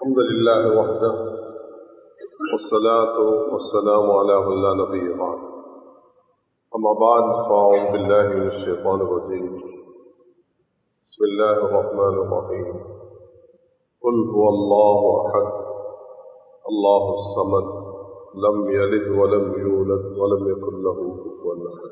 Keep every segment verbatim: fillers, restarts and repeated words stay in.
الحمد لله وحده والصلاة والسلام على من لا نبي بعد. أما بعد فأعوذ بالله من الشيطان الرجيم. بسم الله الرحمن الرحيم. قل هو الله أحد الله الصمد لم يلد ولم يولد ولم يكن له كفوا أحد.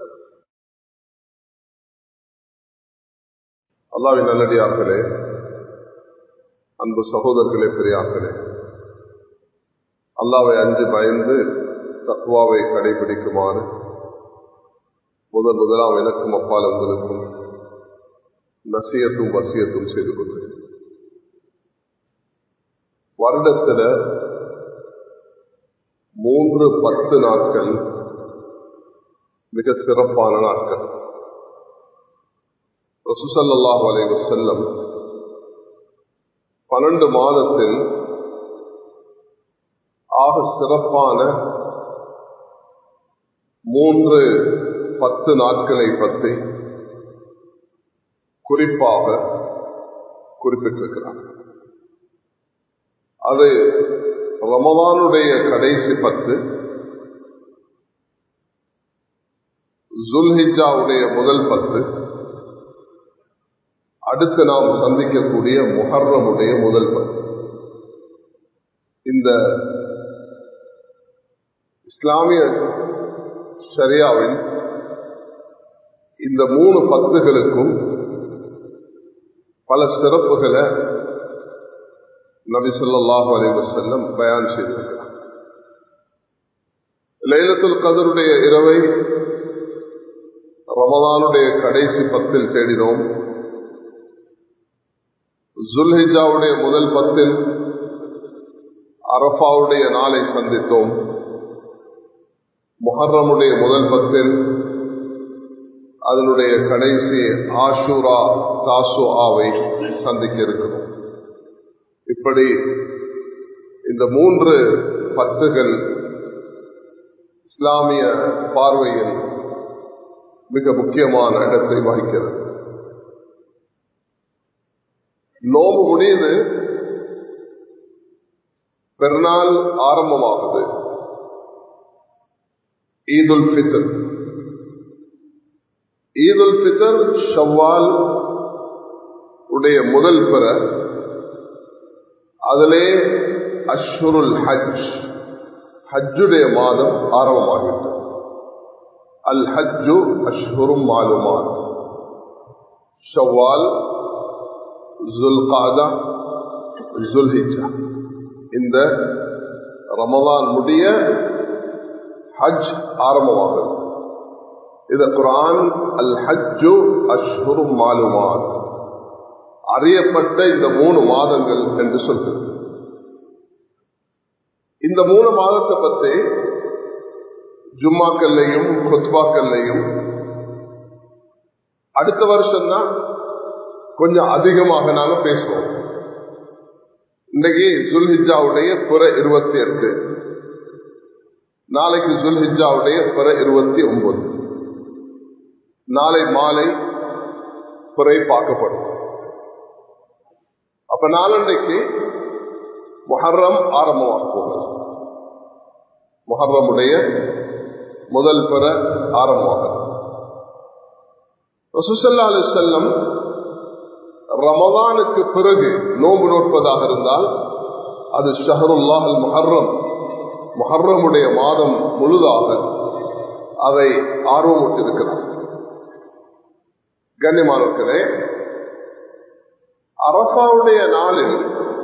அல்லாஹ்வின் நல்லடியார்களே, அன்பு சகோதரர்களே, பெரியார்களே, அல்லாஹ்வை அஞ்சு பயந்து தக்வாவை கடைபிடிக்குமாறு முதல் முதலாம் எனக்கும் அப்பால் உங்களுக்கும் நசியத்தும் வசியத்தும் செய்து கொள்கிறேன். வருடத்தில் மூன்று பத்து நாட்கள் மிக சிறப்பான நாட்கள். ரசூல் ஸல்லல்லாஹு அலைஹி வஸல்லம் பன்னெண்டு மாதத்தில் ஆக சிறப்பான மூன்று பத்து நாட்களை பற்றி குறிப்பாக குறிப்பிட்டிருக்கிறார். அது ரமலானுடைய கடைசி பத்து, ஜுல்ஹிஜ்ஜாவுடைய முதல் பத்து, அடுத்து நாம் சந்திக்கக்கூடிய முஹர்ரமுடைய முதல் பத்து. இந்த இஸ்லாமிய ஷரியாவில் இந்த மூணு பத்துகளுக்கும் பல சிறப்புகளை நபி ஸல்லல்லாஹு அலைஹி வஸல்லம் பயான் செய்திருக்கிறார். லைலத்துல் கத்ருடைய இரவை ரமலானுடைய கடைசி பத்தில் தேடினோம். ஜுல்ஹிஜ்ஜாவுடைய முதல் பத்தில் அரஃபாவுடைய நாளை சந்தித்தோம். முஹர்ரமுடைய முதல் பத்தில் அதனுடைய கடைசி ஆஷூரா தாசுஆவை சந்திக்க இருக்கிறோம். இப்படி இந்த மூன்று பத்துகள் இஸ்லாமிய பார்வையில் மிக முக்கியமான இடத்தை வகிக்கிறது. நோம்பு முடியுது, பெருநாள் ஆரம்பமாகுது, ஈதுல் ஃபித்ர். ஈதுல் ஃபித்ர் ஷவ்வால் உடைய முதல் பிற, அதிலே அஷ்ஹுருல் ஹஜ், ஹஜ்ஜுடைய மாதம் ஆரம்பமாகிவிட்டது. அல் ஹஜ்ஜு அஷ்ஹுரும் மாலுமான். ஷவ்வால், ஜுல்காதா, ஜுல்ஹிஜ்ஜா, இந்த ரமலான் முடிய ஹஜ் ஆரம்பமாகுது. இது குர்ஆன் அல் ஹஜ்ஜு அஷ்ஹுரும் மாலுமான், அறியப்பட்ட இந்த மூணு மாதங்கள் என்று சொல்கிறது. இந்த மூணு மாதத்தை பற்றி ஜும்மாக்கள்லையும் குத்பாக்கள்லையும் அடுத்த வருஷம் தான் கொஞ்சம் அதிகமாக நாங்க பேசுவோம். இன்றைக்கு ஜுல்ஹிஜ்ஜாவுடைய புற இருபத்தி எட்டு, நாளைக்கு ஜுல்ஹிஜ்ஜாவுடைய புற இருபத்தி ஒன்பது, நாளை மாலை புறை பார்க்கப்படும். அப்ப நாளன்றைக்கு முஹர்ரம் ஆரம்பமாக போகிறது. முஹர்ரமுடைய முதல் புற ஆரம்பமாகிறது. ரசூல் ஸல்லல்லாஹு அலைஹி வஸல்லம் ரமலானுக்கு பிறகு நோன்பு நோட்பதாக இருந்தால் அது ஷஹருல்லாஹ் அல் முஹர்ரம், முஹர்ரமுடைய மாதம் முழுதாக அதை ஆர்வமுற்றிருக்கிறார். கண்ணியமானவர்களே, அரஃபாவுடைய நாளில்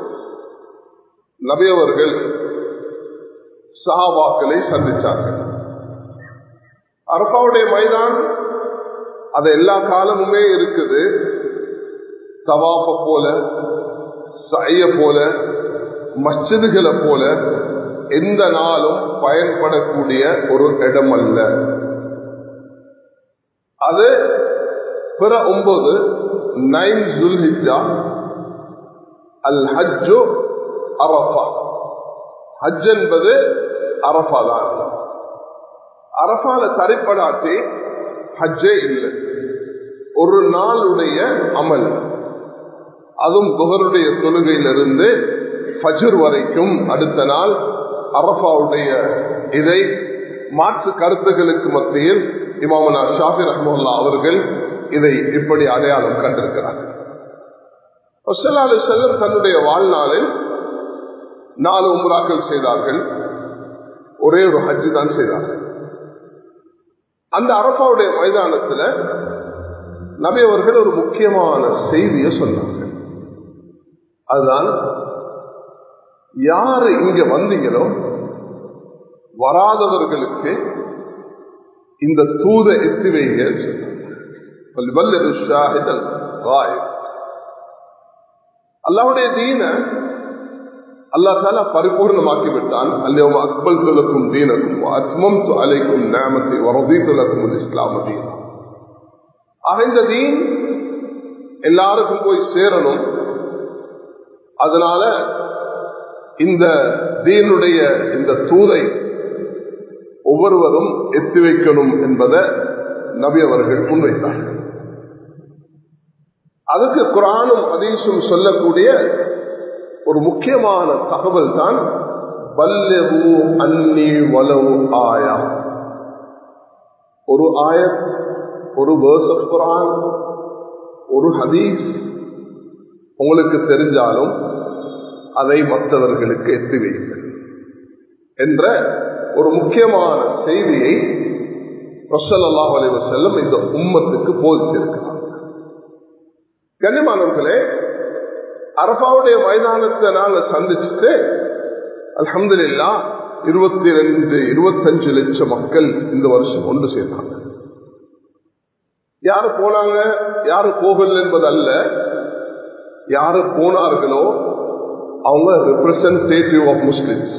நபி அவர்கள் சஹாபாக்களை சந்திச்சார்கள். அரஃபாவுடைய மைதான் அது எல்லா காலமுமே இருக்குது. தவாஃப போல, சஅய போல, மஸ்ஜிதுகளை போல எந்த நாளும் பயன்படக்கூடிய ஒரு இடம் அல்ல. அது பிற ஒன்பது, நைன் ஜுல்ஹிஜ்ஜா, அல் ஹஜ்ஜு அரஃபா. ஹஜ் என்பது அரஃபா தான். அரஃபால தரிப்படாட்டி ஹஜ்ஜே இல்லை. ஒரு நாளுடைய அமல், அதுவும் புகருடைய தொழுகையிலிருந்து ஃபஜ்ர் வரைக்கும் அடுத்த நாள் அரஃபாவுடைய இதை மாற்று கருத்துகளுக்கு மத்தியில் இமாமுனா ஷாஃபி ரஹ்மத்துல்லாஹி அவர்கள் இதை இப்படி அடையாளம் கண்டிருக்கிறார்கள். ஸல்லல்லாஹு அலைஹி வஸல்லம் தன்னுடைய வாழ்நாளில் நாலு உம்ராக்கள் செய்தார்கள், ஒரே ஒரு ஹஜ் தான் செய்தார்கள். அந்த அரஃபாவுடைய மைதானத்தில் நபி அவர்கள் ஒரு முக்கியமான செய்தியை சொன்னார்கள். அதுதான், யாரு இங்க வந்தீங்களோ வராதவர்களுக்கு இந்த தூத எத்தி வைங்க. அல்லாஹ்வுடைய தீன அல்லாஹ் தஆலா பரிபூர்ணமாக்கி விட்டான். அல்யௌம அக்மல்து லக்கும் தீனக்கும் வ அத்மம்து அலைக்கும் நிஅமதி வ ரதீது லக்கும் அல் இஸ்லாம் தீனா. இந்த தீன் எல்லாருக்கும் போய் சேரணும். அதனால இந்த தீனுடைய இந்த தூதை ஒவ்வொருவரும் எத்தி வைக்கணும் என்பதை நபி அவர்கள் முன்வைத்தார்கள். அதுக்கு குர்ஆனும் ஹதீஸும் சொல்லக்கூடிய ஒரு முக்கியமான தகவல் தான் பல்லிகு அன்னி வலவு ஆயா. ஒரு ஆயத், ஒரு வேர்ஸ் ஆஃப் குர்ஆன், ஒரு ஹதீஸ் உங்களுக்கு தெரிஞ்சாலும் அதை மற்றவர்களுக்கு எத்தி வைங்கள் என்ற ஒரு முக்கியமான செய்தியை ஸல்லல்லாஹு அலைஹி வஸல்லம் இந்த உம்மத்துக்கு போதிச்சிருக்கிறார். கண்ணியமானவர்களே, அரஃபாவுடைய மைதானத்தை நாங்கள் சந்திச்சுட்டு அல்ஹம்துலில்லாஹ் இருபத்தி ரெண்டு இருபத்தஞ்சு லட்சம் மக்கள் இந்த வருஷம் ஒன்று சேர்ந்தாங்க. யாரு போனாங்க யாரு போகல என்பது அல்ல, யாரு போனார்களோ அவங்க ரெப்ரசன்டேட்டிவ் ஆஃப் முஸ்லிம்ஸ்.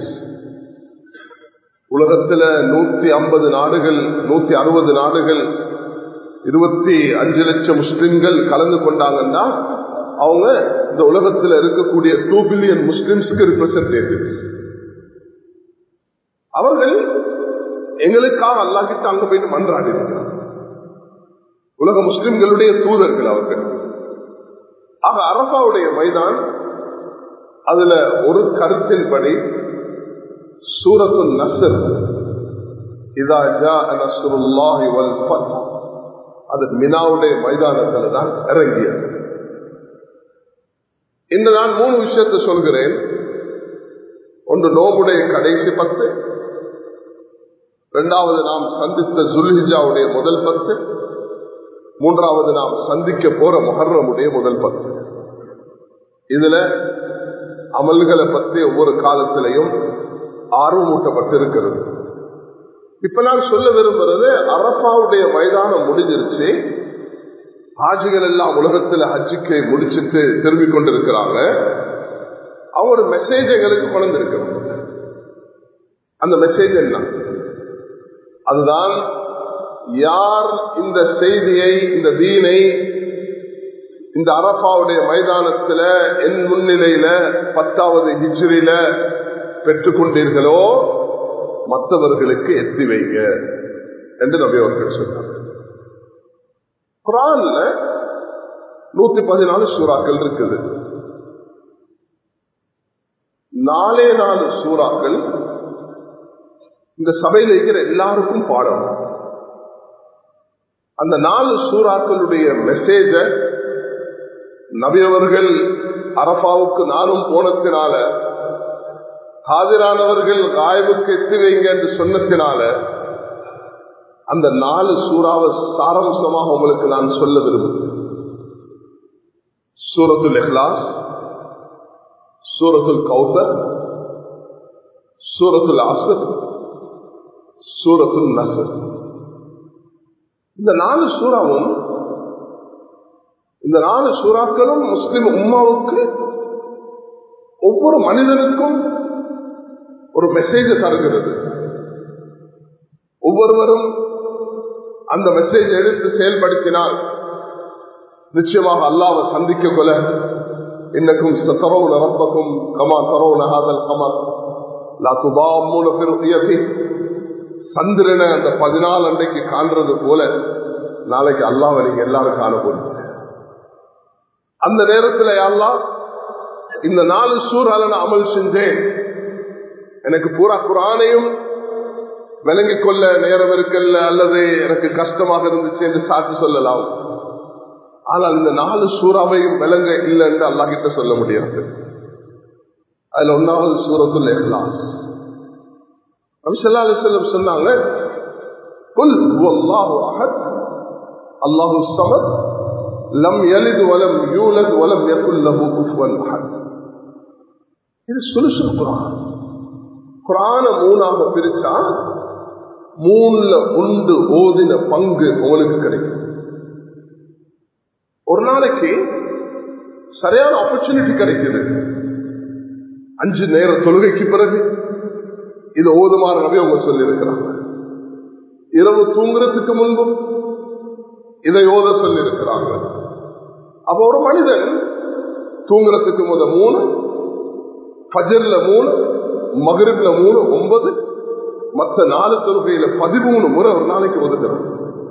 உலகத்துல நூத்தி ஐம்பது நாடுகள், நூத்தி அறுபது நாடுகள், இருபத்தி அஞ்சு லட்சம் முஸ்லிம்கள் கலந்து கொண்டாங்கன்னா அவங்க இந்த உலகத்தில் இருக்கக்கூடிய டூ பில்லியன் முஸ்லிம்ஸ்க்கு ரெப்ரசன்டேட்டிவ்ஸ். அவர்கள் எங்களுக்காக அல்லாஹ் கிட்ட அங்க போயிட்டு மன்றாடி இருக்கிறார். உலக முஸ்லிம்களுடைய தூதர்கள் அவர்கள். ஆக அரஃபாவுடைய மைதான், அதுல ஒரு கருத்தின்படி சூரத்துன் நஸ்ர் இதா ஜாஅ நஸ்ருல்லாஹி வல் ஃபத் அது மினாவுடைய மைதானத்தில் தான் இறங்கியது. இன்று நான் மூணு விஷயத்தை சொல்கிறேன். ஒன்று நோம்புடைய கடைசி பத்து, இரண்டாவது நாம் சந்தித்த ஜுல்ஹிஜாவுடைய முதல் பத்து, மூன்றாவது நாம் சந்திக்க போற முஹர்ரமுடைய முதல் பத்து. இதுல அமல்களை பற்றி ஒவ்வொரு காலத்திலையும் ஆர்வமூட்டப்பட்டிருக்கிறது. இப்ப நான் சொல்ல விரும்புறது, அரஃபாவுடைய மைதானம் முடிஞ்சிருச்சு, ஹாஜிகள் எல்லாம் உலகத்துல ஹஜ்ஜுக்கு முடிச்சுட்டு திரும்பி கொண்டிருக்கிறாங்க. அவங்க ஒரு மெசேஜ் எங்களுக்கு கொண்டிருக்கிறாங்க. அந்த மெசேஜ் என்ன? அதுதான், யார் இந்த செய்தியை, இந்த தீனை இந்த அரஃபாவுடைய மைதானத்துல என் முன்னிலையில பத்தாவது ஹிஜ்ரில பெற்றுக்கொண்டீர்களோ மற்றவர்களுக்கு எத்தி வைங்க என்று நபி அவர்கள் சொன்னார். குர்ஆன்ல நூத்தி பதினாலு சூறாக்கள் இருக்குது. நாலே நாலு சூறாக்கள் இந்த சபையில் இருக்கிற எல்லாருக்கும் பாடம். அந்த நாலு சூறாக்களுடைய மெசேஜ நபி அவர்கள் அரஃபாவுக்கு நானும் போனத்தினால, ஹாஜரானவர்கள் காய்வுக்கு எத்தி வைங்க என்று சொன்னத்தினால அந்த நாலு சூறாவை சாராம்சமாக உங்களுக்கு நான் சொல்ல விரும்புகிறேன். சூரத்துல் இஹ்லாஸ், சூரத்துல் கௌசர், சூரத்துல் அஸ்ர், சூரத்துல் நஸ்ர். இந்த நாலு சூறாவும், இந்த நாலு சூறாக்களும் முஸ்லிம் உம்மாவுக்கு, ஒவ்வொரு மனிதனுக்கும் ஒரு மெசேஜ் தருகிறது. ஒவ்வொருவரும் அந்த மெசேஜ் எடுத்து செயல்படுத்தினால் நிச்சயமாக அல்லாஹ்வை சந்திக்க கொள்ள, இன்னக்கும் தரவுன ரப்பக்கும் கமா தரவுன ஹாதல் கமர் லா துதாம்மூன ஃபி ருயதி, சந்திரனை அந்த பதினாலு அன்றைக்கு காண்றது போல நாளைக்கு அல்லாஹ்வை நீங்க எல்லாரும் காண போறீங்க. அந்த நேரத்தில் அல்லாஹ் இந்த நாலு சூறால நான் அமல் செஞ்சேன், எனக்கு பூரா குர்ஆனையும் விளங்கிக் கொள்ள நேரம் இருக்கல்ல அல்லது எனக்கு கஷ்டமாக இருந்துச்சு என்று சாட்சி சொல்லலாம். ஆனால் இந்த நாலு சூறாவையும் விளங்க இல்லை என்று அல்லாஹ் கிட்ட சொல்ல முடியாது. அதுல ஒன்னாவது சூரத்துல் இஹ்லாஸ். நபி ஸல்லல்லாஹு அலைஹி வஸல்லம் சொன்னாங்க, குல் ஹுவல்லாஹு அஹத் அல்லாஹு ஸமத் லம் யலித் வலம் யூலத் வலம் யகுல் லஹு குஃபுவன் அஹத். இது சுலுசுல் குர்ஆன். குர்ஆனை மூணாக பிரிச்சா மூணுல உண்டு ஓதின பங்கு உங்களுக்கு கிடைக்கும். ஒரு நாளைக்கு சரியான ஆப்பர்ச்சுனிட்டி கிடைக்குது. அஞ்சு நேர தொழுகைக்கு பிறகு இது ஓதுமாறு நபி அவங்க சொல்லி இருக்கிறாங்க. இரவு தூங்குறதுக்கு முன்பும் இதை ஓத சொல்லி இருக்கிறாங்க. அப்ப ஒரு மனிதன் தூங்குறதுக்கு முத மூணு, ஃபஜ்ர்ல மூணு, மக்ரிப்ல மூணு, ஒன்பது, மற்ற நாலு தொழுகையில பதிமூணு முறை ஒரு நாளைக்கு ஓதுகிறான்.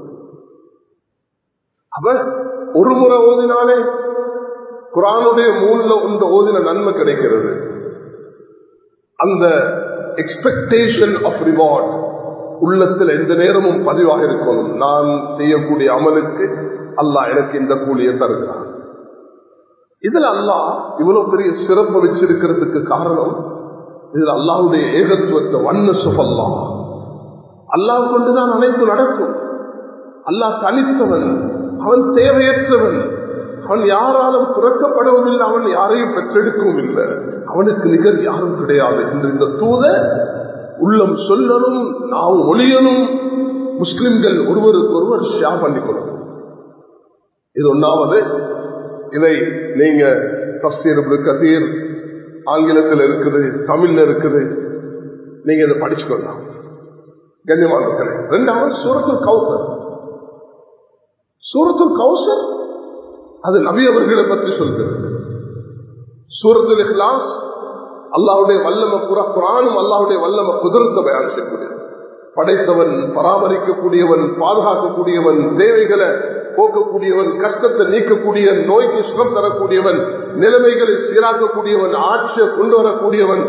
அப்ப ஒரு முறை ஓதினாலே குர்ஆனுடைய மூணுல உண்ட ஓதின நன்மை கிடைக்கிறது. அந்த எக்ஸ்பெக்டேஷன் ஆஃப் ரிவார்ட் உள்ளத்தில் எந்த நேரமும் பதிவாக இருக்கணும். நான் செய்யக்கூடிய அமலுக்கு அல்லாஹ் எனக்கு இந்த கூலியை தருகிறான். இதுல அல்லாஹ் இவ்வளவு பெரிய சிறப்பு வச்சிருக்கிறதுக்கு காரணம், இதுல அல்லாஹ்வுடைய ஏகத்துவத்தை வன்னசுப் அல்லாஹ் அல்லாஹ் கொண்டுதான் அனைத்து நடக்கும். அல்லாஹ் தனித்தவன், அவன் தேவையற்றவன், அவன் யாராலும் துறக்கப்படுவதில்லை, அவன் யாரையும் பெற்றெடுக்கவும் இல்லை, அவனுக்கு நிகர் யாரும் கிடையாது என்று இந்த தூத உள்ளம் சொல்லணும், நாம் ஒளியணும். முஸ்லிம்கள் ஒருவருக்கு ஒருவர் ஷேர் பண்ணிக்கொள்ளணும். இது ஒன்றாவது. இதை நீங்க தஃசீர் இப்னு கதீர் ஆங்கிலத்தில் இருக்குது, தமிழ்ல இருக்குது, நீங்க இதை படிச்சுக்கொள்ளலாம். கண்ணியமானவர்களே, இரண்டாவது சூரத்துல் கௌசர். சூரத்துல் கௌசர் அது நபி அவர்களை பற்றி சொல்கிறது. சூரத்துல் இஹ்லாஸ் அல்லாஹ்வுடைய வல்லம குர்ஆனும் அல்லாஹ்வுடைய வல்லம குதிரத்தை பயான் செய்யக்கூடியது. படைத்தவன், பராமரிக்கக்கூடியவன், பாதுகாக்கக்கூடியவன், தேவைகளை போக்கக்கூடியவன், கஷ்டத்தை நீக்கக்கூடிய, நோய்க்கு சுகம் தரக்கூடியவன், நிலைமைகளை சீராக்கக்கூடியவன், ஆட்சியை கொண்டு வரக்கூடியவன்,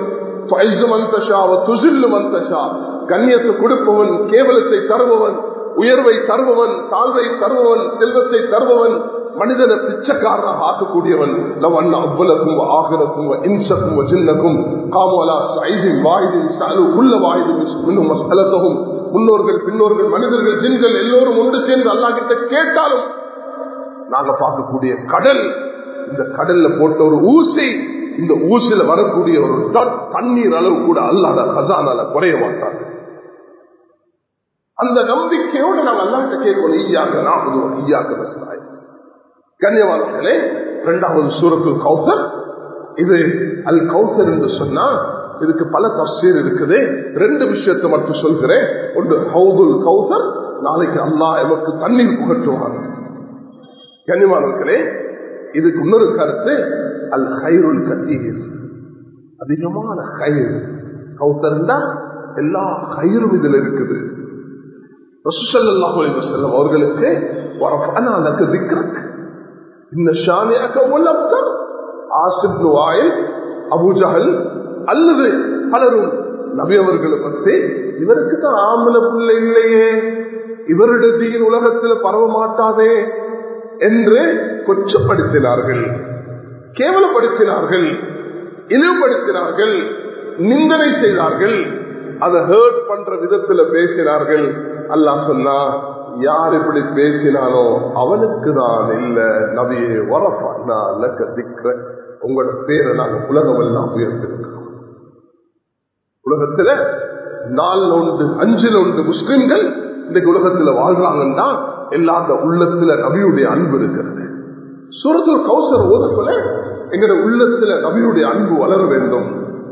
கண்ணியத்தை கொடுப்பவன், கேவலத்தை தருபவன், உயர்வை தருபவன், தாழ்வை தருபவன், செல்வத்தை தருபவன், மனிதனை பிச்சைக்காரனாக ஆக்கக்கூடியவன். அவ்வளக்கும் ஆகிறக்கும் இன்சக்கும் ஜின்னக்கும் காமலா சைதின் வாயிலின் சாலு உள்ள வாயிலும் மசலத்தகும். முன்னோர்கள், பின்னோர்கள், மனிதர்கள், ஜின்கள் எல்லோரும் ஒன்று சேர்ந்து அல்லாஹ் கிட்ட கேட்டாலும் நாங்க பார்க்கக்கூடிய கடல், இந்த கடல்ல போட்ட ஒரு ஊசி, இந்த ஊசியில வரக்கூடிய ஒரு தண்ணீர் அளவு கூட அல்லாஹ் கசானால குறைய மாட்டாங்க. அந்த நம்பிக்கையோடு நாம் அல்லாஹ் கிட்ட கேட்கணும், ஈயாக நாற்பது ஈயாக நஸ்தாய். கண்ணியவான்களே, இரண்டாவது சூரத்துல் கௌசர். இது அல் கௌசர் என்று சொன்னா இதுக்கு பல தஃசீர் இருக்குது. ரெண்டு விஷயத்தை மட்டும் சொல்கிறேன். ஒன்று ஹவுதுல் கௌசர், நாளைக்கு அல்லாஹ் எமக்கு தண்ணீர் புகற்றுவாங்க. கண்ணியவான்களே, இதுக்கு இன்னொரு கருத்து அல் ஹைருல் கத்தீர், அதிகமான ஹைர். கௌசர்னா எல்லா ஹைரும் இதுல இருக்குது. ரசூல் ஸல்லல்லாஹு அலைஹி வஸல்லம் அவர்களுக்கு வரஃபனா லக திக்ரக் இன்ன ஷானிஅக வல் அப்தர், ஆஸிப் இப்னு வாயில், அபூ ஜஹல் அல்லது பலரும் நபி அவர்களை பற்றி இவருக்கு தான் ஆம்பள பிள்ளை இல்லையே, இவருடைய தீன் உலகத்தில் பரவ மாட்டாதே என்று கொச்சப்படுத்தினார்கள், கேவலப்படுத்தினார்கள், இழிவுபடுத்தினார்கள், நிந்தனை செய்தார்கள், அதை ஹர்ட் பண்ற விதத்துல பேசினார்கள். அல்லாஹ் சொன்னா, யார் இப்படி பேசினானோ அவனுக்கு தான் இல்ல நபியே வரஃபனா லக திக்ர, உங்களோட பேரை நாங்க உலகம் எல்லாம் உயர்த்திருக்கிறோம். உலகத்துல நாலு ஒன்று அஞ்சுல ஒன்று முஸ்லிம்கள் இன்னைக்கு உலகத்துல வாழ்றாங்கன்னா எல்லாத்த உள்ளத்துல நபியுடைய அன்பு இருக்கிறது. சூரத்துல் கௌசர் ஓதக்குள்ள எங்கட உள்ளத்துல நபியுடைய அன்பு வளர வேண்டும்.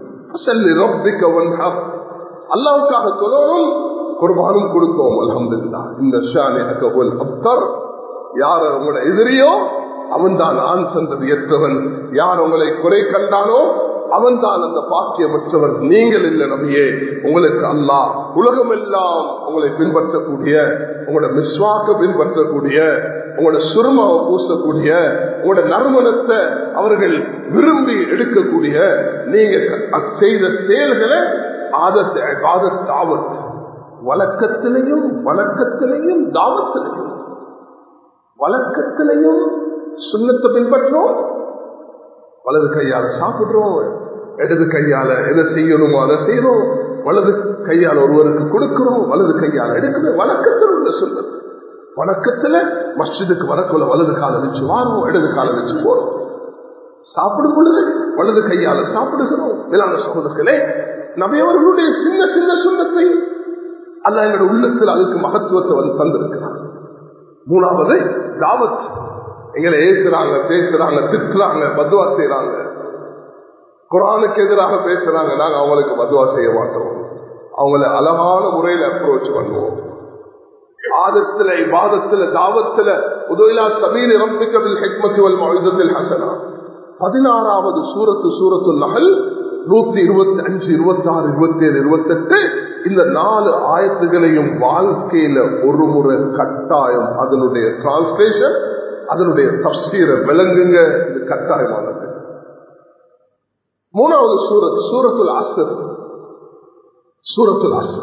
அல்லாஹ்வுக்காக தொழணும், குர்பானும் கொடுத்தோம். அல்ஹம்துலில்லாஹ். இந்த ஷானிஅக வல் அப்தர், யார் உங்களோட எதிரியோ அவன் தான் ஆண் சந்ததி ஏற்றவன், யார் உங்களை குறை கண்டானோ அவன் தான் அந்த பாக்கியமற்றவர், நீங்கள் இல்லை நபியே. உங்களுக்கு அல்லாஹ் உலகம் எல்லாம் உங்களை பின்பற்றக்கூடிய, உங்களோட மிஸ்வாக்க பின்பற்றக்கூடிய, உங்களோட சுருமாவை பூசக்கூடிய உங்களோட நறுமணத்தை அவர்கள் விரும்பி எடுக்கக்கூடிய நீங்க செய்த செயல்களை ஆதத்தை ஆதத் தாவத் வழக்கத்திலையும் வழக்கத்திலையும் தாவத்திலையும் வழக்கத்திலையும் சுண்ணத்தை பின்பற்றோம், வலது கையால சாப்பிடுறோம், இடது கையால எதை செய்யணுமோ அதை செய்யறோம், வலது கையால் ஒருவருக்கு கொடுக்கிறோம், வலது கையால் எடுக்கணும். வழக்கத்தில் உள்ள சுண்ணத். வழக்கத்துல மஸ்ஜிதுக்கு வரக்குள்ள வலது கால வச்சு வாரோம், இடது கால வச்சு போறோம். சாப்பிடும் பொழுது வலது கையால சாப்பிடுகிறோம். மேலான சகோதரர்களே, நபியவர்களுடைய சின்ன சின்ன சுண்ணத்தை அல்ல எங்களுடைய உள்ளத்தில் அதுக்கு மகத்துவத்தை வந்து தந்திருக்கிறார். மூணாவது தாவத். எங்களை ஏசுறாங்க, பேசுறாங்க, திட்டுறாங்க, பத்வா செய்யறாங்க, குர்ஆனுக்கு எதிராக பேசுறாங்க, நாங்க அவங்களுக்கு பத்வா செய்ய மாட்டோம், அவங்களை அழகான முறையில் அப்ரோச் பண்ணுவோம். ஆதத்துல இபாதத்துல தாவத்துல உதவிலா சபீல் ரப்பிக பில் ஹிக்மத்தி வல் மௌஇஸத்தில் ஹஸனா. பதினாறாவது சூரத்து சூரத்து நஹல் நூத்தி இருபத்தி அஞ்சு இருபத்தி ஆறு இருபத்தி ஏழு இருபத்தி எட்டு இந்த நாலு ஆயத்துகளையும் வாழ்க்கையில ஒரு முறை கட்டாயம் அதனுடைய டிரான்ஸ்லேஷன் அதனுடைய தஃப்சீரை விளங்குங்க. இது கட்டாயமானது. மூணாவது சூரத் சூரத்துல் அஸ்ர். சூரத்துல் அஸ்ர்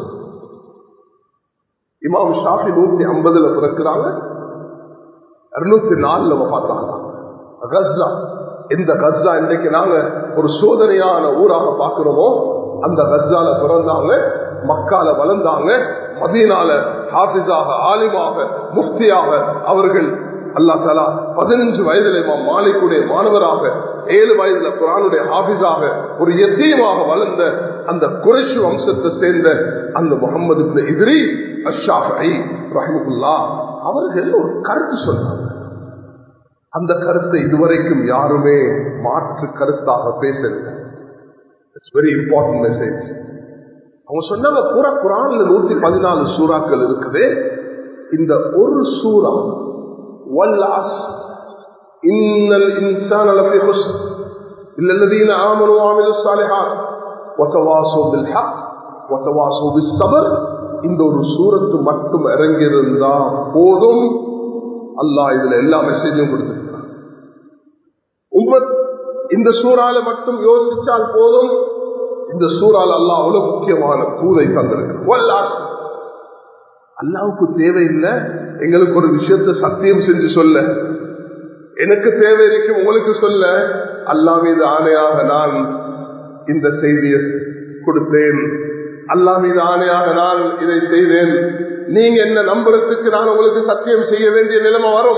இமாம் ஷாஃபி நூத்தி ஐம்பதுல பிறக்கிறாங்க, இருநூத்தி நாலுல பார்த்தாங்க. கஸ்ஸா, இந்த கஸ்ஸா இன்றைக்கு நாங்க ஒரு சோதனையான ஊராக பார்க்கிறோமோ அந்த கஸ்ஸால பிறந்தாங்க, மக்கால வளர்ந்தாங்க, மதீனால ஹாஃபிஸாக ஆலிமாக முஃப்தியாக அவர்கள் அல்லாஹ் தஆலா பதினஞ்சு வயதில் இமாம் மாலிக்குடைய மாணவராக, ஏழு வயதுல குர்ஆனுடைய ஹாஃபிஸாக ஒரு யத்தீமாக வளர்ந்த அந்த குறைஷ் வம்சத்தை சேர்ந்த அந்த முஹம்மது இப்னு இத்ரீஸ் அஷ்-ஷாஃபிஈ ரஹ்மத்துல்லாஹ் அவர்கள் ஒரு கருத்து சொன்னாங்க. அந்த கருத்தை இதுவரைக்கும் யாருமே மாற்று கருத்தாக பேசல. It's very important message. அவங்க சொன்னாங்க, பூரா குர்ஆன்ல நூத்தி பதினாலு சூறாக்கள் இருக்குது, இந்த ஒரு சூறா வல்லாஸ் இன்னல் இன்சான லஃபீ குஸ்ர் இல்லல்லதீன ஆமனூ வஅமிலுஸ் ஸாலிஹாத் வதவாஸூ பில் ஹக் வதவாஸூ பிஸ் ஸப்ர், இந்த ஒரு சூரத்து மட்டும் இறங்கியிருந்தா போதும், அல்லாஹ் இதுல எல்லா மெசேஜும் கொடுத்திருக்கிறான். உம்மத் இந்த சூறால மட்டும் யோசிச்சால் போதும், இந்த சூறால அல்லாஹ் அவ்வளவு முக்கியமான தூதை தந்திருக்கிறான். அல்லாவுக்கு தேவையில்லை எங்களுக்கு ஒரு விஷயத்தை சத்தியம் செஞ்சு சொல்ல, எனக்கு தேவை இருக்கும் உங்களுக்கு சொல்ல, அல்லாஹ் மீது ஆணையாக நான் இந்த செய்தியை கொடுத்தேன், அல்லாஹ் மீது ஆணையாக நான் இதை செய்தேன், நீங்க என்ன நம்புறதுக்கு நான் உங்களுக்கு சத்தியம் செய்ய வேண்டிய நிலைமை வரும்.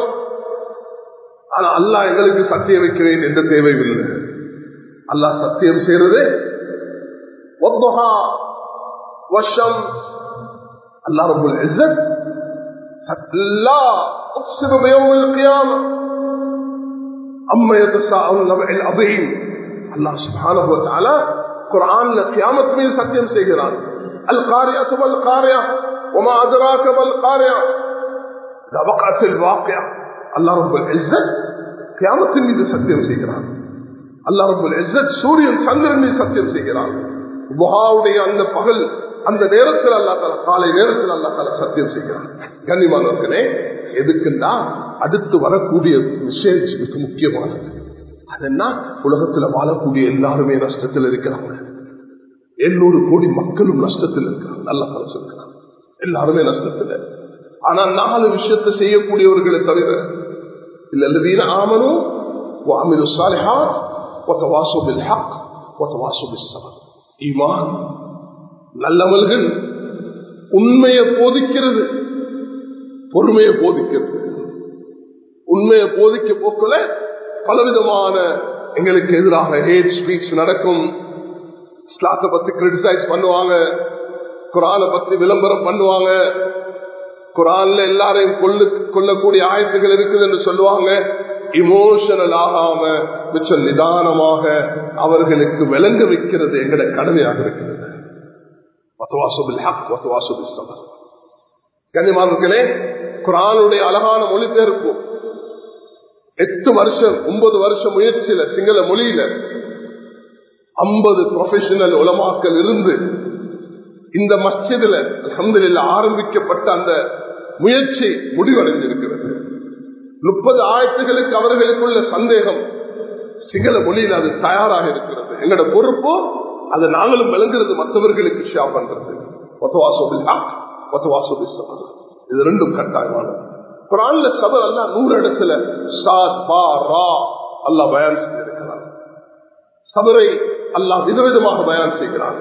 ஆனா அல்லாஹ் எங்களுக்கு சத்தியம் வைக்கிறேன் என்ற தேவையில்லை. அல்லாஹ் சத்தியம் செய்யறது வத்துஹா வஷம்ஸ். அல்லாஹ் ரப்புல் இஸ்ஸத் லா உக்ஸிமு பியௌமில் கியாமah அம்மா யதஸாஅலுன பில் அதீம். அல்லாஹ் சுப்ஹானஹு வ தஆலா குர்ஆன்ல கியாமத் மீது சத்தியம் செய்கிறான். அல் காரிஅத்து வல் காரிஅ வமா அத்ராக மல் காரிஅ இதா வகஅத்தில் வாகிஅ. அல்லாஹ் ரப்புல் இஸ்ஸத் கியாமத்தின் மீது சத்தியம் செய்கிறான். அல்லாஹ் ரப்புல் இஸ்ஸத் சூரியன் சந்திரன் மீது சத்தியம் செய்கிறான். துஹாவுடைய அந்த பகல் அந்த நேரத்தில் அல்லாஹ் தஆலா காலை நேரத்தில் அல்லாஹ் தஆலா சத்தியம் செய்கிறான். கண்ணியமானவர்களே, எதுக்குன்னா அடுத்து வரக்கூடிய விஷயம் மிக முக்கியமானது. அது என்ன? உலகத்தில் வாழக்கூடிய எல்லாருமே நஷ்டத்தில் இருக்கிறாங்க. எண்ணூறு கோடி மக்களும் நஷ்டத்தில் இருக்கிறாங்க. அல்லாஹ் தஆலா சொல்கிறான் எல்லாருமே நஷ்டத்தில். ஆனா நாலு விஷயத்தை செய்யக்கூடியவர்களை தவிர இல்லல்லதீன ஆமனூ வஅமிலுஸ் ஸாலிஹாத் வதவாஸூ பில் ஹக் வதவாஸூ பிஸ் ஸப்ர். ஈமான், நல்லவர்கள், உண்மையை போதிக்கிறது, பொறுமையை போதிக்கிறது. உண்மையை போதிக்க போக்கல பலவிதமான எங்களுக்கு எதிராக ஹேட் ஸ்பீச் நடக்கும். இஸ்லாத்தை பத்தி கிரிட்டிசைஸ் பண்ணுவாங்க, குர்ஆனை பத்தி விளம்பரம் பண்ணுவாங்க, குர்ஆன்ல எல்லாரையும் கொல்லு கொல்லக்கூடிய ஆயத்துகள் இருக்குது என்று சொல்லுவாங்க. இமோஷனல் ஆகாம மிச்ச நிதானமாக அவர்களுக்கு விளங்க வைக்கிறது எங்கட கடமையாக இருக்கிறது. கண்ணியமானவர்களே, குர்ஆனுடைய அழகான மொழிபெயர்ப்பு எட்டு வருஷம் ஒன்பது வருஷம் முயற்சியில சிங்கள மொழியில ஐம்பது ப்ரொஃபஷனல் உலமாக்கள் இருந்து இந்த மஸ்ஜிதில் அல்ஹம்துலில்லாஹ் ஆரம்பிக்கப்பட்ட அந்த முயற்சி முடிவடைந்திருக்கிறது. முப்பது ஆயத்துகளுக்கு அவர்களுக்குள்ள சந்தேகம் சிங்கள மொழியில் அது தயாராக இருக்கிறது. எங்களோட பொறுப்போ அதை நாங்களும் விளங்குறது, மற்றவர்களுக்கு ஷேர் பண்றது. இது ரெண்டும் கட்டாயமானது. குர்ஆன்ல சபர் அல்லாஹ் நூறு இடத்துல சாத் பா ரா அல்லாஹ் பயான் செய்திருக்கிறார். சபரை அல்லாஹ் விதவிதமாக பயான் செய்கிறார்.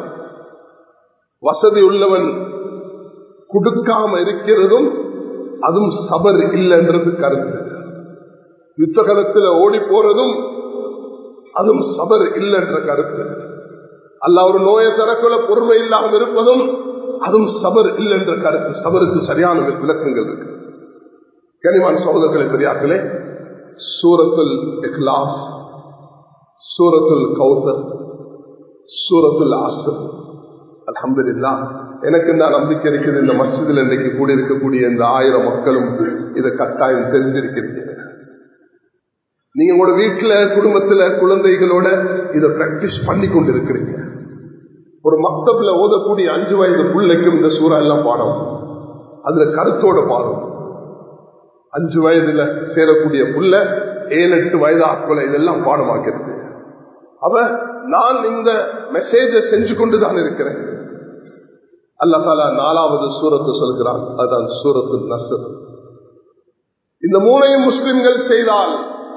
வசதி உள்ளவன் கொடுக்காம இருக்கிறதும் அதுவும் சபர் இல்லைன்றது கருத்து. யுத்த காலத்தில் ஓடி போறதும் அதுவும் சபர் இல்லைன்ற கருத்து. அல்லாஹ் ஒரு நோயை தரக்குள்ள பொறுமை இல்லாமல் இருப்பதும் அதுவும் சபர் இல்லைன்ற கருத்து. சபருக்கு சரியான விளக்கங்கள் இருக்கு. கனிமான் சகோதரர்களை பெரியார்களே, சூரத்துல் இக்லாஸ், சூரத்துல் கௌசர், சூரத்துல் அஸ்ர். அல்ஹம்துலில்லாஹ், எனக்கு நான் நம்பிக்கை இருக்குது இந்த மஸ்ஜிதில் இன்றைக்கு கூடியிருக்கக்கூடிய இந்த ஆயிரம் மக்களும் இதை கட்டாயம் தெரிஞ்சிருக்கிறீங்க. நீங்க உங்களோட வீட்டுல குடும்பத்துல குழந்தைகளோட இதை பிராக்டிஸ் பண்ணி கொண்டு இருக்கிறீங்க. ஒரு மக்தப்ல ஓதக்கூடிய அஞ்சு வயது பிள்ளைக்கும் இந்த சூறா எல்லாம் பாடம், அதுல கருத்தோட பாடம். அஞ்சு வயதுல சேரக்கூடிய புள்ள ஏழு எட்டு வயது ஆட்களை இதெல்லாம் பாடமாக்கிறது. அவ நான் இந்த மெசேஜ செஞ்சு கொண்டுதான் இருக்கிறேன். அல்லாஹ் தஆலா நாலாவது சூரத்து சொல்கிறான், அதுதான் சூரத்து நஸ்ர். இந்த மூணையும் முஸ்லிம்கள் செய்தால்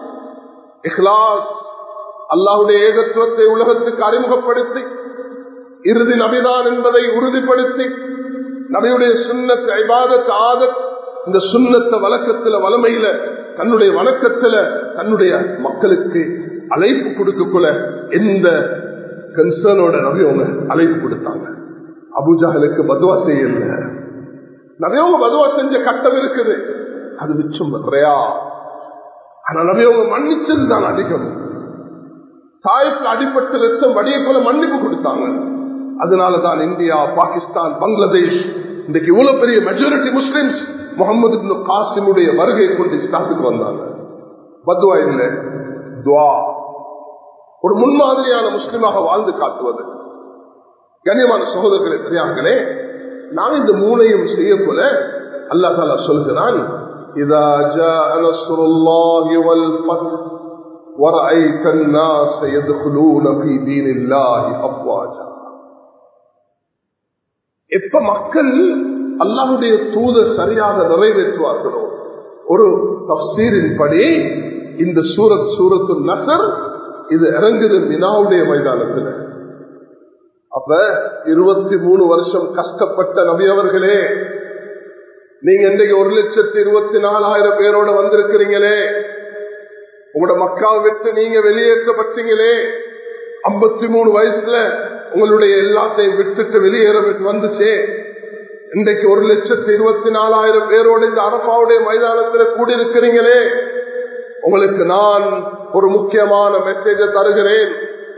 இஹ்லாஸ், அல்லாஹ்வுடைய ஏகத்துவத்தை உலகத்துக்கு அறிமுகப்படுத்தி இறுதி நபிதான் என்பதை உறுதிப்படுத்தி நபியுடைய சுன்னத் இபாதத் ஆதத், இந்த சுன்னத்த வழக்கத்துல வளமையில தன்னுடைய வணக்கத்துல தன்னுடைய மக்களுக்கு அழைப்பு கொடுக்கக்குள்ள எந்த கன்சர்னோட நபியவங்க அழைப்பு கொடுத்தாங்க. அபூஜஹலுக்கு பதுவா செய்யல, நபியவங்க பதுவா செஞ்ச கட்டம் இருக்குது, அது மிச்சம் நிறையா. ஆனா நபியவங்க மன்னிச்சது தான் அதிகம். தாய்ப்புல அடிப்பட்ட ரத்தம் வடிய போல மன்னிப்பு கொடுத்தாங்க. அதனாலதான் இந்தியா, பாகிஸ்தான், பங்களாதேஷ் இன்றைக்கு இவ்வளவு பெரிய மெஜாரிட்டி முஸ்லிம்ஸ் முகமது இப்னு காசிமுடைய வருகை கொண்டு இஸ்லாத்துக்கு வந்தாங்க. பத்வா இல்லை, துவா, ஒரு முன்மாதிரியான முஸ்லிமாக வாழ்ந்து காட்டுவது. கண்ணியமான சகோதரர்களே பெரியார்களே, நான் இந்த மூளையும் செய்ய போல அல்லாஹ் தஆலா சொல்கிறான், இதா ஜாஅ நஸ்ருல்லாஹி வல் ஃபத்ஹ் வரஅய்த الناس يدخلون في دين الله أفواجا. எப்ப மக்கள் அல்லாஹ்வுடைய தூதர் சரியாக நிறைவேற்றுவார்களோ, ஒரு தஃப்சீரின் படி இந்த சூரத் சூரத்துல் நஸ்ர் இது இறங்குது மினாவுடைய மைதானத்தில். அப்ப இருபத்தி மூணு வருஷம் கஷ்டப்பட்ட நபி அவர்களே, நீங்க இன்றைக்கு ஒரு லட்சத்தி இருபத்தி நாலாயிரம் பேரோட வந்திருக்கிறீங்களே, உங்களோட மக்காவை விட்டு நீங்க வெளியேற்றப்பட்டீங்களே, ஐம்பத்தி மூணு வயசுல உங்களுடைய எல்லாத்தையும் விட்டுட்டு வெளியேற வந்துச்சே, இன்றைக்கு ஒரு லட்சத்தி இருபத்தி நாலாயிரம் பேரோட இந்த அரபாவுடைய மைதானத்தில் கூடியிருக்கிறீங்களே, உங்களுக்கு நான் ஒரு முக்கியமான மெசேஜை தருகிறேன்.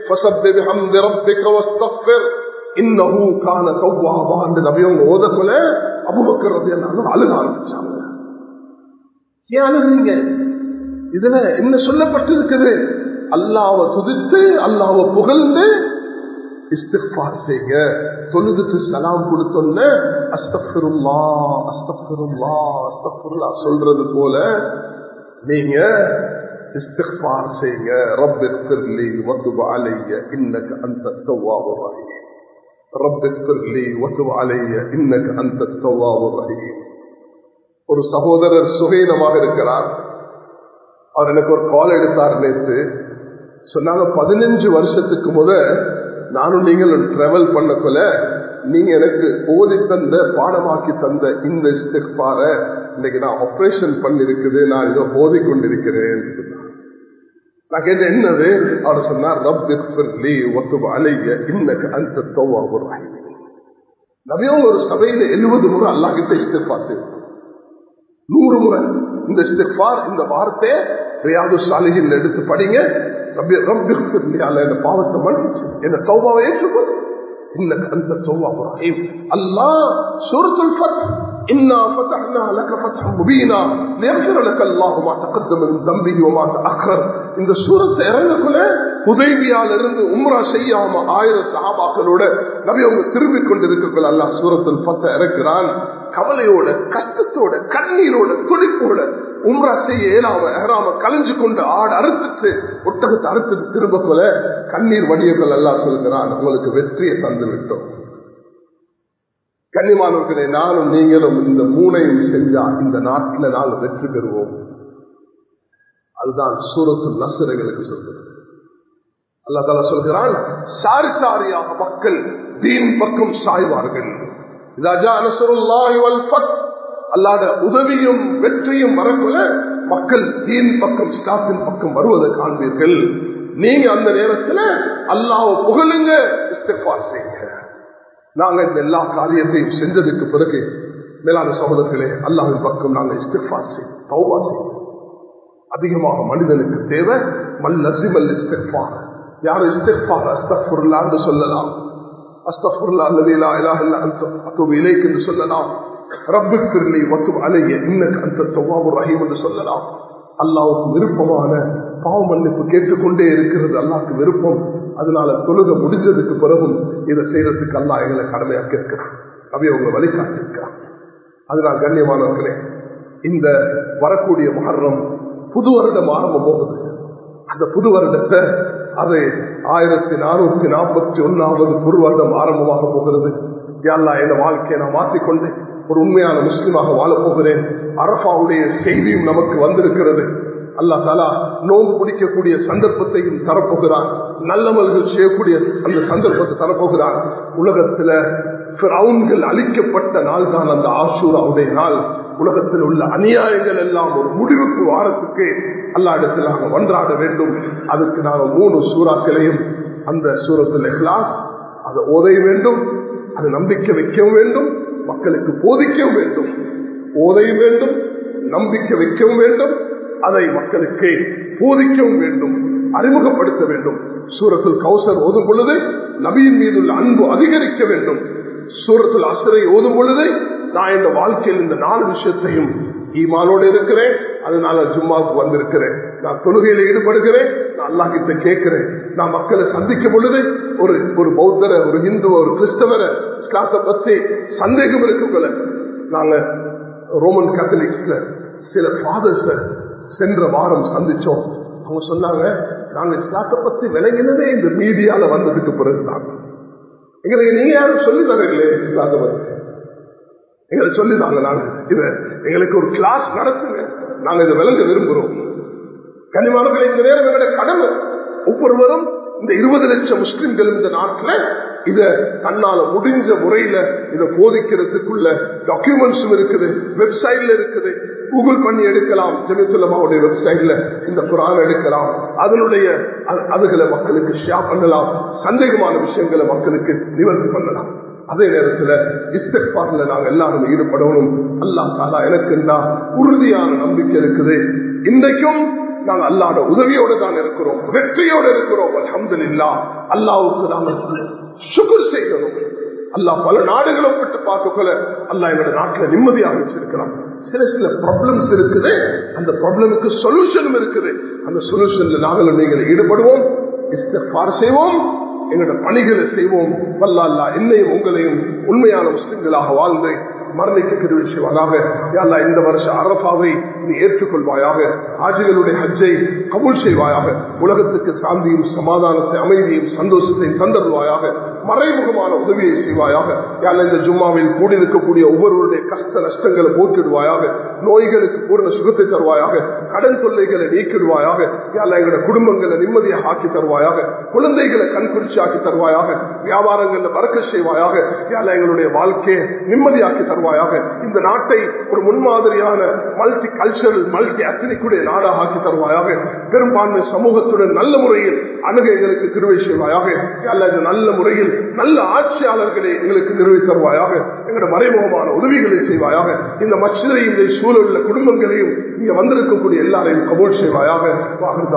ஓதக்குள்ள அபூபக்கர் ரலியல்லாஹு அன்ஹு அழுக ஆரம்பிச்சாங்க. ஏன் அழுகிறீங்க? இதுல என்ன சொல்லப்பட்டிருக்குது? அல்லாஹ்வை துதித்து அல்லாஹ்வை புகழ்ந்து இஸ்திக்ஃபார் செய்யுங்க. தொழுதுக்கு சலாம் கொடுத்தோன்னு அஸ்தக்ஃபிருல்லாஹ் அஸ்தக்ஃபிருல்லாஹ் அஸ்தக்ஃபிருல்லாஹ் சொல்றது போல நீங்க இஸ்திக்ஃபார் செய்யுங்க. ரப்பிக்ஃபிர்லி வதுப் அலைய இன்னக அன்தத் தவ்வாபுர் ரஹீம். ரப்பிக்ஃபிர்லி வதுப் அலைய இன்னக அன்தத் தவ்வாபுர் ரஹீம். ஒரு சகோதரர் சுகைனமாக இருக்கிறார். அவர் எனக்கு ஒரு கால் எடுத்தார் நேற்று. சொன்னாங்க, பதினஞ்சு வருஷத்துக்கு முத நானும் நீங்களும் டிராவல் பண்ணக்குள்ள நீங்க எனக்கு ஓதி தந்த பாடமாக்கி தந்த இந்த இஸ்திக்ஃபார இன்னைக்கு நான் ஆபரேஷன் பண்ணிருக்குது, நான் இதை ஓதி கொண்டிருக்கிறேன். நான் கேட்டேன் என்னது? அவர் சொன்னார், ரப்பிக்ஃபிர்லி வதுப் அலைய இன்னக அன்தத் தவ்வாபுர் ரஹீம். நபியும் ஒரு சபையில எழுபது முறை அல்லாஹ் கிட்ட இஸ்திக்ஃபார் செய்வார். நூறு முறை இந்த இஸ்திக்ஃபார், இந்த வார்த்தை ரியாது சாலிஹின் எடுத்து படிங்க. ரப்பி ரப்பிக்ஃபிர்லி அலைய, இந்த பாவத்தை மன்னிச்சு இந்த தௌபாவை ஏற்றுக்கொள். இன்னக அன்தத் தவ்வாபுர் ரஹீம். அல்லாஹ் சூரத்துல் ஃபத்ஹ் இன்னா ஃபதஹ்னா லக ஃபத்ஹன் முபீனா லியக்ஃபிர லக அல்லாஹு மா தகத்தம மின் தம்பிஹி வ மா தஅக்கர். இந்த சூரத்தை இறங்கக்குள்ள ஹுதைபியால இருந்து உம்ரா செய்யாம ஆயிரம் சஹாபாக்களோட நபி அவங்க திரும்பிக் கொண்டிருக்கக்குள்ள அல்லாஹ் சூரத்துல் ஃபத்ஹ் இறக்குறான். கவலையோட, கஷ்டத்தோட, கண்ணீரோட, துடிப்போட உம்ரா செய்ய இயலாம ஏறாம கலைஞ்சு கொண்டு ஆடு அறுத்துட்டு ஒட்டகத்தை அறுத்துட்டு திரும்ப போல கண்ணீர் வடியங்கள் எல்லாம் சொல்கிறான், உங்களுக்கு வெற்றியை தந்து விட்டோம். கன்னிமானவர்களே, நானும் நீங்களும் இந்த மூனையும் செஞ்சா இந்த நாட்டில் நாங்கள் வெற்றி பெறுவோம். அதுதான் சூரத்துல் நஸ்ர் எங்களுக்கு சொல்கிறது. அல்லாஹ் தஆலா சொல்கிறான், சாரி சாரியாக மக்கள் தீன் பக்கம் சாய்வார்கள். இதா ஜா நஸ்ருல்லாஹி வல் ஃபத், அல்லாஹ்வுடைய உதவியும் வெற்றியும் வரக்குள்ள மக்கள் தீன் பக்கம் இஸ்லாத்தின் பக்கம் வருவதை காண்பீர்கள். நீங்க அந்த நேரத்தில் அல்லாஹ்வை புகழுங்க, இஸ்திக்பார் செய்யுங்க. நாங்க இந்த எல்லா காரியத்தையும் செஞ்சதுக்கு பிறகு மேலான சகோதரர்களே, அல்லாஹ்வின் பக்கம் நாங்கள் இஸ்திக்பார் செய்யும், தௌபா செய்யும். அதிகமாக மனிதனுக்கு தேவை மல் லஸிமல் இஸ்திக்பார். யார் இஸ்திக்பார் அஸ்தக்ஃபிருல்லாஹ் என்று சொல்லலாம், அஸ்தக்ஃபிருல்லாஹ் அல்லதீ லா இலாஹ இல்லா அன்த அத்தூபு இலைக் என்று சொல்லலாம், ரப்பிக்ஃபிர்லி வதுப் அலைய இன்னக அன்தத் தவ்வாபுர் ரஹீம் என்று சொல்லலாம். அல்லாஹ்வுக்கு விருப்பமான பாவ மன்னிப்பு கேட்டுக்கொண்டே இருக்கிறது அல்லாஹ்வுக்கு விருப்பம். அதனால தொழுகை முடிஞ்சதுக்கு பிறகும் இதை செய்யறதுக்கு அல்லாஹ் எங்களை கடமையாக்கி இருக்கிறான், அப்படியே உங்களை வழிகாட்டி இருக்கிறான். அதனால் கண்ணியமானவர்களே, இந்த வரக்கூடிய முஹர்ரம் புது வருடம் ஆரம்பம் போகுது. அந்த புது வருடத்தை அது ஆயிரத்தி நானூத்தி நாற்பத்தி ஒன்னாவது புது வருடம் ஆரம்பமாக போகிறது. யா அல்லாஹ், என் வாழ்க்கையை நான் மாற்றிக்கொண்டு ஒரு உண்மையான முஸ்லிமாக வாழப் போகிறேன். அரஃபாவுடைய செய்தியும் நமக்கு வந்திருக்கிறது. அல்லாஹ் தஆலா நோன்பு பிடிக்கக்கூடிய சந்தர்ப்பத்தையும் தரப்போகிறான், நல்லமல்கள் செய்யக்கூடிய அந்த சந்தர்ப்பத்தை தரப்போகிறான். உலகத்துல ஃபிரௌன்கள் அழிக்கப்பட்ட நாள் தான் அந்த ஆஷூராவுடைய நாள். உலகத்தில் உள்ள அநியாயங்கள் எல்லாம் ஒரு முடிவுக்கு வாரத்துக்கு அல்லாஹ் இடத்தில் நாங்கள் ஒன்றாட வேண்டும். அதுக்கு நாங்கள் மூணு சூறாக்களையும், அந்த சூரத்துல் இக்லாஸ் அதை ஓத வேண்டும், அது நம்பிக்கை வைக்கவும் வேண்டும், மக்களுக்கு போதிக்கவும் வேண்டும். ஓதையும் வேண்டும், நம்பிக்கை வைக்கவும் வேண்டும், அதை மக்களுக்கு போதிக்கவும் வேண்டும், அறிமுகப்படுத்த வேண்டும். சூரத்துல் கௌசர் ஓதும் பொழுது நபியின் மீதுள்ள அன்பு அதிகரிக்க வேண்டும். சூரத்துல் அஸ்ரை ஓதும் பொழுது நான் இந்த வாழ்க்கையில் இந்த நாலு விஷயத்தையும் ஈமானோடு இருக்கிறேன், அதனால ஜும்மாவுக்கு வந்திருக்கிறேன், நான் தொழுகையில ஈடுபடுகிறேன், நான் அல்லாஹ் கிட்ட கேட்கிறேன். நான் மக்களை சந்திக்கும் பொழுது ஒரு ஒரு பௌத்தரை, ஒரு இந்துவ, ஒரு கிறிஸ்தவரை, இஸ்லாத்தை பத்தி சந்தேகம் இருக்குங்கள, நாங்க ரோமன் கேத்தலிக்ஸ்ல சில ஃபாதர்ஸ சென்ற வாரம் சந்திச்சோம். அவங்க சொன்னாங்க, நாங்க இஸ்லாத்தை பத்தி விளங்கினதே இந்த மீடியால வந்ததுக்கு பிறகுதான். எங்களுக்கு நீங்க யாரும் சொல்லி தரீங்களே இஸ்லாத்தை பத்தி, எங்களுக்கு சொல்லிதாங்க, நாங்க இத எங்களுக்கு ஒரு கிளாஸ் நடத்துங்க, நாங்க இதை விளங்க விரும்புகிறோம். கனிமானங்களை இந்த நேரம் எங்களுடைய கடமை. ஒவ்வொருவரும் இந்த இருபது லட்சம் முஸ்லிம்கள் இந்த நாட்டில் இத தன்னால முடிஞ்ச முறையில இதை போதிக்கிறதுக்குள்ள டாக்குமெண்ட்ஸும் இருக்குது, வெப்சைட்ல இருக்குது, கூகுள் பண்ணி எடுக்கலாம். ஜெமித்துல்லமாவுடைய வெப்சைட்ல இந்த குர்ஆன் எடுக்கலாம், அதனுடைய அதுகளை மக்களுக்கு ஷேர் பண்ணலாம், சந்தேகமான விஷயங்களை மக்களுக்கு நிவர்த்தி பண்ணலாம். அதே நேரத்தில் இஸ்திக்பார்ல நாங்க எல்லாரும் ஈடுபடணும். அல்லாஹ் தஆலா எனக்கு உறுதியான நம்பிக்கை இருக்குது, இன்றைக்கும் நாங்கள் அல்லாஹ்வோட உதவியோடு தான் இருக்கிறோம், வெற்றியோடு இருக்கிறோம். அல்ஹம்துலில்லாஹ். அல்லாஹ்வுக்கு நாங்கள் ஷுக்ர் செய்யணும். அல்லாஹ் பல நாடுகளை விட்டு பார்க்கல அல்லாஹ் என்னோட நாட்டில் நிம்மதியாக வச்சிருக்கிறான். சில சில ப்ராப்ளம்ஸ் இருக்குது, அந்த ப்ராப்ளமுக்கு சொல்யூஷனும் இருக்குது. அந்த சொல்யூஷன்ல நாங்களும் நீங்கள் ஈடுபடுவோம், இஸ்திக்பார் செய்வோம், எங்களோட பணிகளை செய்வோம். வல்ல அல்லாஹ் என்னையும் உங்களையும் உண்மையான முஸ்லிம்களாக வாழ்ந்து மரணிக்க கிருபை செய்வாயாக. யா அல்லாஹ், இந்த வருஷ அரஃபாவை நீ ஏற்றுக்கொள்வாயாக, ஹாஜிகளுடைய ஹஜ்ஜை கபூல் செய்வாயாக, உலகத்துக்கு சாந்தியும் சமாதானத்தை அமைதியும் சந்தோஷத்தையும் தந்தருவாயாக, மறைமுகமான உதவியை செய்வாயாக. யா அல்லாஹ், இந்த ஜும்மாவில் கூடியிருக்கக்கூடிய ஒவ்வொருவருடைய கஷ்ட நஷ்டங்களை போக்கிடுவாயாக, நோய்களுக்கு பூர்ண சுகத்தை தருவாயாக, கடன் தொல்லைகளை நீக்கிடுவாயாக. யா அல்லாஹ், எங்களுடைய குடும்பங்களை நிம்மதியாக ஆக்கி தருவாயாக, குழந்தைகளை கண்குறிச்சி ஆக்கி தருவாயாக, வியாபாரங்களை பறக்க செய்வாயாக. யா அல்லாஹ், எங்களுடைய வாழ்க்கையை நிம்மதியாக்கி தருவாயாக. இந்த நாட்டை ஒரு முன்மாதிரியான மல்டி கல்ச்சரல் மல்டி அத்னிக்குடைய நாடாக ஆக்கி தருவாயாக. பெரும்பான்மை சமூகத்துடன் நல்ல முறையில் அணுக எங்களுக்கு கிருபை செய்வாயாக. அல்லது நல்ல முறையில் நல்ல ஆட்சியாளர்களை எங்களுக்கு நிறுவி தருவாயாக. எங்களுடைய மறைமுகமான உதவிகளை செய்வாயாக. இந்த மஸ்ஜிதையும் இந்த சூழலுள்ள குடும்பங்களையும் இங்க வந்திருக்கக்கூடிய எல்லாரையும் கபூல் செய்வாயாக.